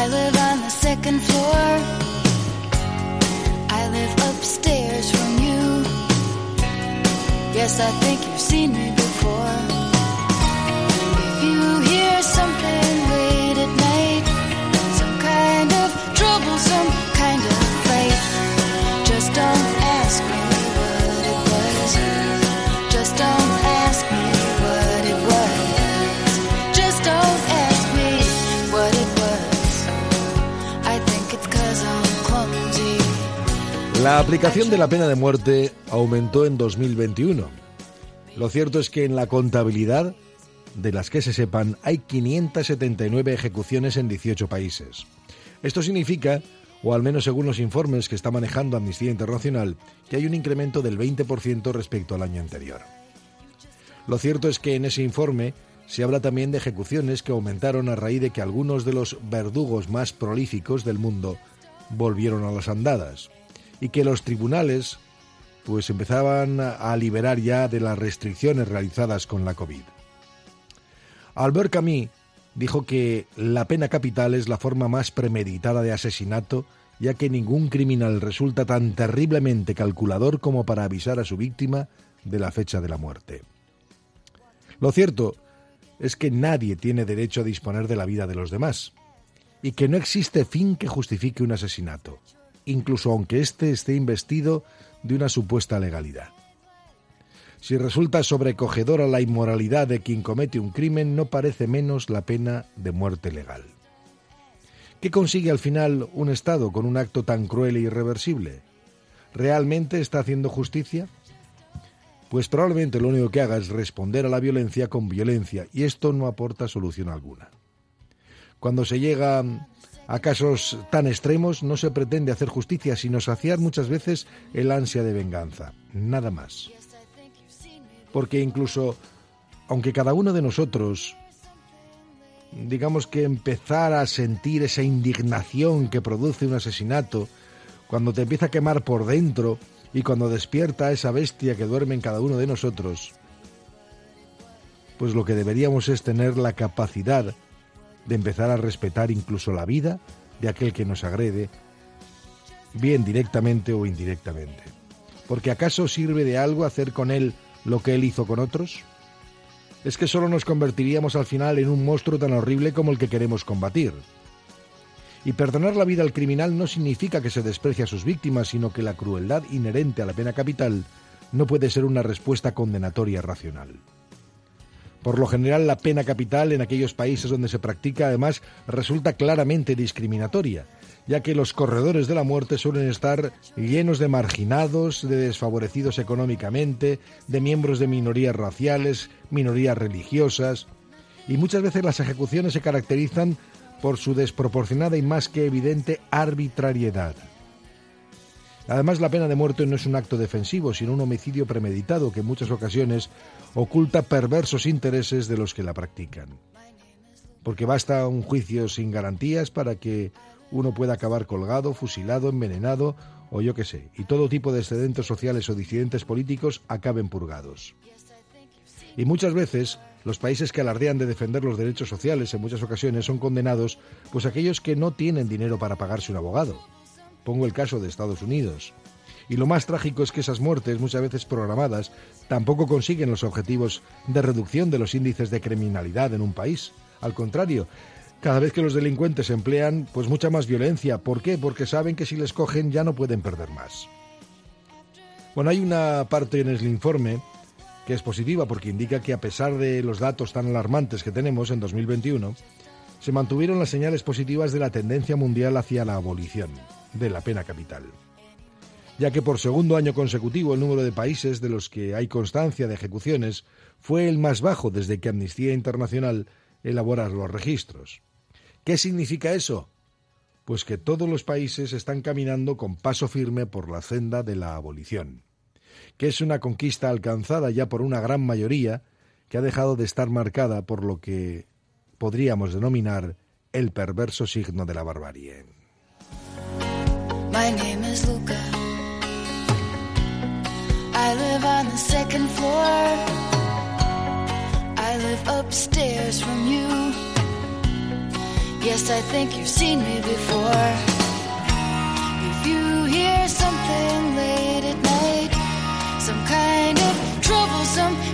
I live on the second floor. I live upstairs from you. Yes, I think you've seen me before. If you hear something late at night, some kind of trouble, some kind of fight, just don't ask me what it was. Just don't ask me what it was. Just don't ask me what it was. I think it's 'cause I'm clumsy. La aplicación de la pena de muerte aumentó en 2021. Lo cierto es que en la contabilidad, de las que se sepan, hay 579 ejecuciones en 18 países. Esto significa, o al menos según los informes que está manejando Amnistía Internacional, que hay un incremento del 20% respecto al año anterior. Lo cierto es que en ese informe se habla también de ejecuciones que aumentaron a raíz de que algunos de los verdugos más prolíficos del mundo volvieron a las andadas y que los tribunales pues empezaban a liberar ya de las restricciones realizadas con la COVID. Albert Camus dijo que la pena capital es la forma más premeditada de asesinato, ya que ningún criminal resulta tan terriblemente calculador como para avisar a su víctima de la fecha de la muerte. Lo cierto es que nadie tiene derecho a disponer de la vida de los demás, y que no existe fin que justifique un asesinato, incluso aunque éste esté investido de una supuesta legalidad. Si resulta sobrecogedora la inmoralidad de quien comete un crimen, no parece menos la pena de muerte legal. ¿Qué consigue al final un Estado con un acto tan cruel e irreversible? ¿Realmente está haciendo justicia? Pues probablemente lo único que haga es responder a la violencia con violencia, y esto no aporta solución alguna. Cuando se llega a casos tan extremos, no se pretende hacer justicia, sino saciar muchas veces el ansia de venganza, nada más. Porque incluso, aunque cada uno de nosotros, digamos que empezar a sentir esa indignación que produce un asesinato, cuando te empieza a quemar por dentro y cuando despierta esa bestia que duerme en cada uno de nosotros, pues lo que deberíamos es tener la capacidad de empezar a respetar incluso la vida de aquel que nos agrede, bien directamente o indirectamente. Porque ¿acaso sirve de algo hacer con él lo que él hizo con otros? Es que solo nos convertiríamos al final en un monstruo tan horrible como el que queremos combatir. Y perdonar la vida al criminal no significa que se desprecie a sus víctimas, sino que la crueldad inherente a la pena capital no puede ser una respuesta condenatoria racional. Por lo general, la pena capital en aquellos países donde se practica, además, resulta claramente discriminatoria, ya que los corredores de la muerte suelen estar llenos de marginados, de desfavorecidos económicamente, de miembros de minorías raciales, minorías religiosas, y muchas veces las ejecuciones se caracterizan por su desproporcionada y más que evidente arbitrariedad. Además, la pena de muerte no es un acto defensivo, sino un homicidio premeditado que en muchas ocasiones oculta perversos intereses de los que la practican. Porque basta un juicio sin garantías para que uno pueda acabar colgado, fusilado, envenenado o yo qué sé, y todo tipo de excedentes sociales o disidentes políticos acaben purgados. Y muchas veces los países que alardean de defender los derechos sociales en muchas ocasiones son condenados pues aquellos que no tienen dinero para pagarse un abogado. Pongo el caso de Estados Unidos. Y lo más trágico es que esas muertes, muchas veces programadas, tampoco consiguen los objetivos de reducción de los índices de criminalidad en un país. Al contrario, cada vez que los delincuentes emplean pues mucha más violencia. ¿Por qué? Porque saben que si les cogen ya no pueden perder más. Bueno, hay una parte en el informe que es positiva porque indica que a pesar de los datos tan alarmantes que tenemos en 2021, se mantuvieron las señales positivas de la tendencia mundial hacia la abolición de la pena capital, ya que por segundo año consecutivo el número de países de los que hay constancia de ejecuciones fue el más bajo desde que Amnistía Internacional elabora los registros. ¿Qué significa eso? Pues que todos los países están caminando con paso firme por la senda de la abolición, que es una conquista alcanzada ya por una gran mayoría que ha dejado de estar marcada por lo que podríamos denominar el perverso signo de la barbarie. My name is Luca. I live on the second floor. I live upstairs from you. Yes, I think you've seen me before. If you hear something late at night, some kind of troublesome